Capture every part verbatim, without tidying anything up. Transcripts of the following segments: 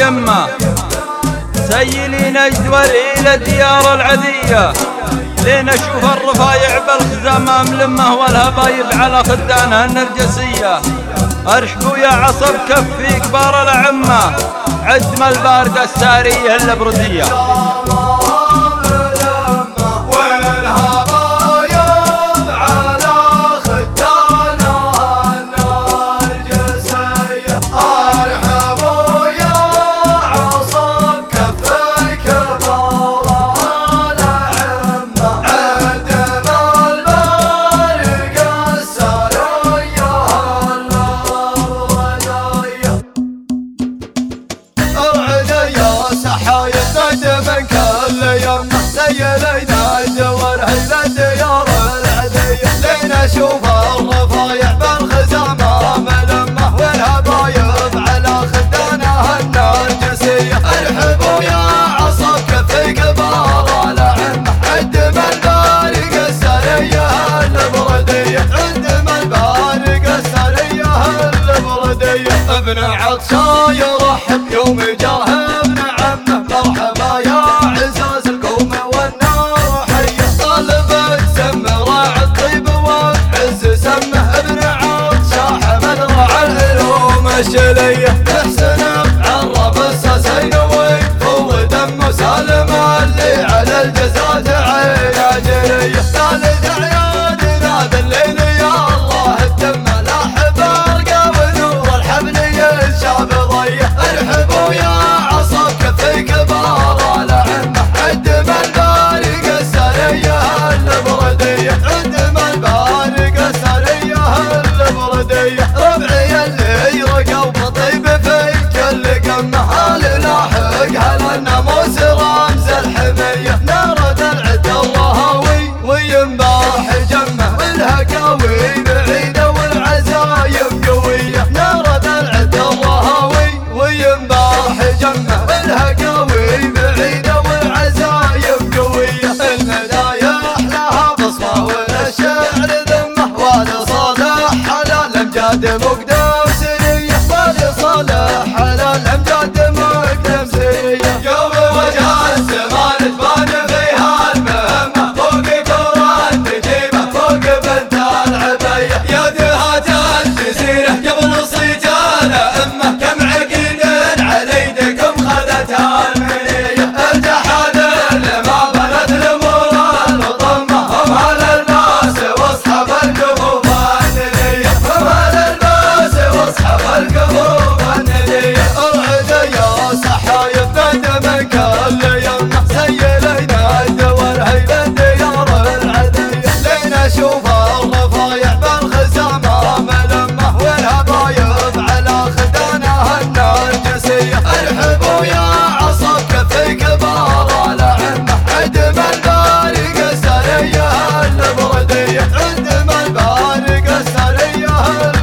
يمه سيلي نجد وليل ديار العذية لين اشوف الرفايع بالخزامة ملمه والهبايب على خدانها النرجسية. ارحبوا يا عصب كفي كبار الأعمة عدم الباردة السارية البردية. سيلينا الدور هيلا ديار العذية لين اشوف الرفايع بالخزامة ملمة والهبايب على خدانها النرجسية. ارحبوا يا عصب كفي كبار الأعمة عدم البارق السرية البردية عدم البارق السرية البردية. ابن عطشا يرحب يوم جاه ابن عمه مرحبا يا عزاز القوم والنار حيه طالب السم راع الطيب وعز سمه ابن عطشا حمد راع العلوم الشليه احسن عرب الساسين ويفوض دم سالم اللي على الجزات عين جريه. ثالث عيادنا بالليل يا الله الدم لاحب ارقى ونور الحبل ينشاب ضيه. ارحبوا يا عصا كفي كبار الأعمة عدم البارق السرية البردية عدم البارق السرية البردية. ربعي اللي يرقى وبطيب في كل قمة اللاحق هل الناموس رمز الحمية. نارد العد الرهاوي وينباح جمه والهقاوي بعيدة والعزايم قوية. نارد العد الرهاوي وينباح جمه والهقاوي بعيدة والعزايم قوية. المدايح لها بصمة والشعر ذمه ولصالح على الامجاد مقدم سرية ولصالح على الامجاد مقدم سرية. يوم وجه الزمان تبان فيها المهمة فوق كرة تجيبه فوق بنت العبية. يدها الجزيرة قبل صيت الأئمة كم عقيد على يدكم خذتها المنية. الجحاد اللي ما بلد الامور المطمة هم على الناس واصحاب الكفوف الندية هم على الناس واصحاب الكفوف الندية. ارعد يا صحايف ندم كل يمه سيلينا الدور هيلا ديار العذية لين اشوف الرفايع بالخزامة ملمة والهبايب على خدانها النرجسية. ارحبوا يا عصا كفي كبار الأعمة عدم البارق السرية البردية عدم البارق السرية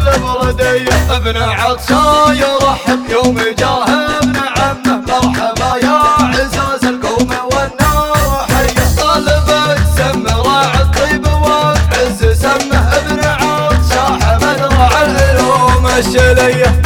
البردية. ابن عطشا يرحب يوم جاه ابن عمه مرحبا يا عزاز القوم والنار حيه طالب السم راع الطيب وعز سمه ابن عطشا حمد راع العلوم الشليه.